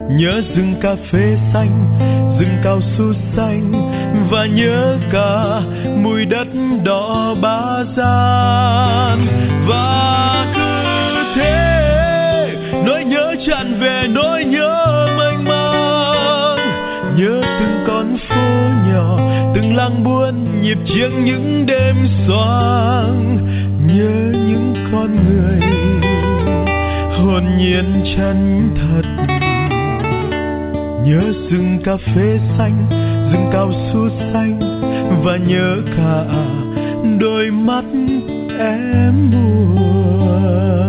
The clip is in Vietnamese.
nhớ rừng cà phê xanh, rừng cao su xanh, và nhớ cả mùi đất đỏ Ba Gian. Và cứ thế nỗi nhớ tràn về, nỗi nhớ mênh mang, nhớ từng con phố nhỏ, từng làng buôn nhịp chiêng những đêm xoang, nhớ những con người hồn nhiên chân thật. Nhớ rừng cà phê xanh, rừng cao su xanh, và nhớ cả đôi mắt em buồn.